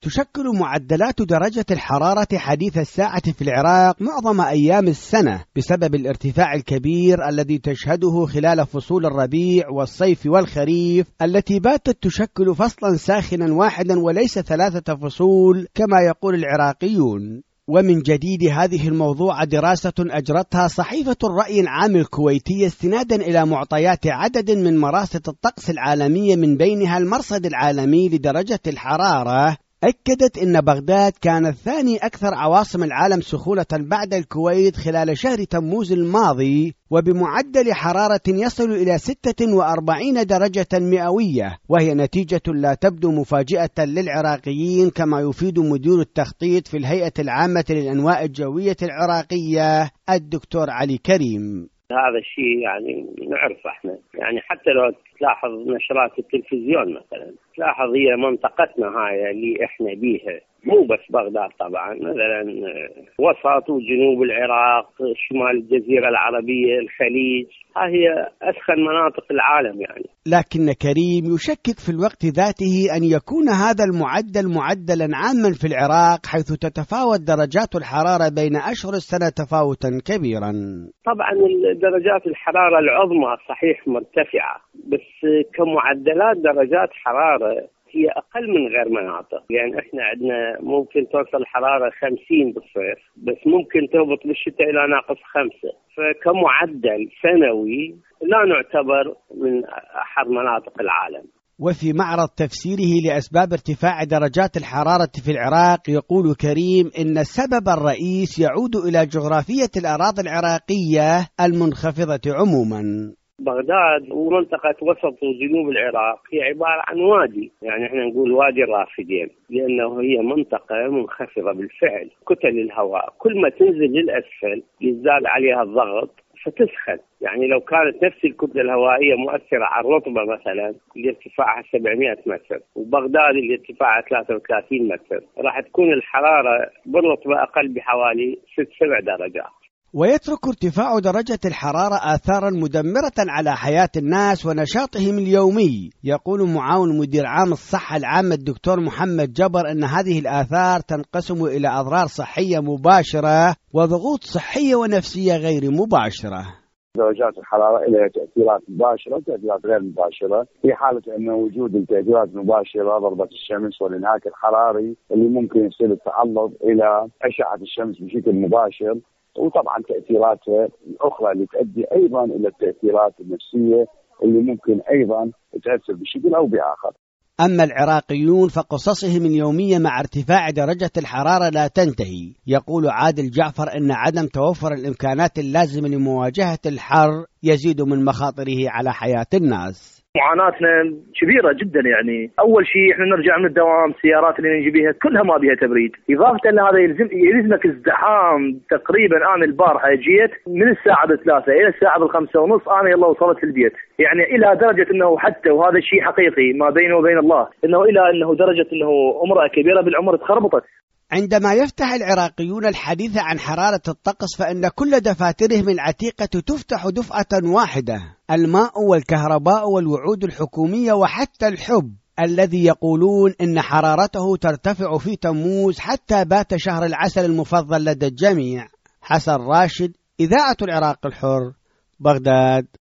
تشكل معدلات درجة الحرارة حديث الساعة في العراق معظم أيام السنة بسبب الارتفاع الكبير الذي تشهده خلال فصول الربيع والصيف والخريف التي باتت تشكل فصلا ساخنا واحدا وليس 3 فصول كما يقول العراقيون. ومن جديد هذه الموضوع دراسة أجرتها صحيفة الرأي العام الكويتية استنادا إلى معطيات عدد من مراصد الطقس العالمية من بينها المرصد العالمي لدرجة الحرارة، أكدت أن بغداد كانت ثاني أكثر عواصم العالم سخونة بعد الكويت خلال شهر تموز الماضي وبمعدل حرارة يصل إلى 46 درجة مئوية، وهي نتيجة لا تبدو مفاجئة للعراقيين كما يفيد مدير التخطيط في الهيئة العامة للأنواع الجوية العراقية الدكتور علي كريم. هذا الشيء يعني نعرف احنا، يعني حتى لو تلاحظ نشرات التلفزيون مثلا تلاحظ هي منطقتنا هاي اللي احنا بيها، مو بس بغداد طبعا، مثلا وسط وجنوب العراق، شمال الجزيرة العربية، الخليج، هي أسخن مناطق العالم يعني. لكن كريم يشكك في الوقت ذاته أن يكون هذا المعدل معدلا عاما في العراق حيث تتفاوت درجات الحرارة بين أشهر السنة تفاوتا كبيرا. طبعا درجات الحرارة العظمى صحيح مرتفعة، بس كمعدلات درجات حرارة هي أقل من غير مناطق، يعني إحنا عندنا ممكن توصل الحرارة 50 بالصيف، بس ممكن تهبط بالشتاء إلى -5، فكمعدل سنوي لا نعتبر من أحر مناطق العالم. وفي معرض تفسيره لأسباب ارتفاع درجات الحرارة في العراق يقول كريم إن السبب الرئيس يعود إلى جغرافية الأراضي العراقية المنخفضة عموما. بغداد ومنطقة وسط وجنوب العراق هي عبارة عن وادي، يعني احنا نقول وادي الرافدين، لأنه هي منطقة منخفضة بالفعل. كتل الهواء كل ما تنزل للأسفل يزداد عليها الضغط فتسخن، يعني لو كانت نفس الكتلة الهوائية مؤثرة على الرطبة مثلا اللي ارتفاعها 700 متر وبغداد اللي ارتفاعها 33 متر، راح تكون الحرارة بالرطبة أقل بحوالي 6-7 درجات. ويترك ارتفاع درجة الحرارة آثارا مدمرة على حياة الناس ونشاطهم اليومي. يقول معاون مدير عام الصحة العامة الدكتور محمد جبر أن هذه الآثار تنقسم إلى أضرار صحية مباشرة وضغوط صحية ونفسية غير مباشرة. درجات الحرارة لها تأثيرات مباشرة وتأثيرات غير مباشرة. في حالة أن وجود التأثيرات المباشرة ضربة الشمس والانهاك الحراري اللي ممكن يصير التعرض إلى أشعة الشمس بشكل مباشر، وطبعا تأثيراتها الأخرى اللي تؤدي أيضا إلى التأثيرات النفسية اللي ممكن أيضا تأثر بشكل أو بآخر. أما العراقيون فقصصهم اليومية مع ارتفاع درجة الحرارة لا تنتهي. يقول عادل جعفر أن عدم توفر الإمكانات اللازمة لمواجهة الحر يزيد من مخاطره على حياة الناس. معاناتنا كبيرة جدا، يعني أول شيء إحنا نرجع من الدوام، السيارات اللي نجي بيها كلها ما بيها تبريد، إضافة لهذا يلزمك ازدحام. تقريبا أنا البارحة جيت من الساعة 3 إلى الساعة 5:30 أنا يلا وصلت البيت، يعني إلى درجة أنه حتى وهذا الشيء حقيقي ما بينه وبين الله أنه إلى أنه درجة أنه امرأة كبيرة بالعمر تخربطت. عندما يفتح العراقيون الحديث عن حرارة الطقس فإن كل دفاترهم العتيقة تفتح دفعة واحدة، الماء والكهرباء والوعود الحكومية وحتى الحب الذي يقولون إن حرارته ترتفع في تموز حتى بات شهر العسل المفضل لدى الجميع. حسن راشد، إذاعة العراق الحر، بغداد.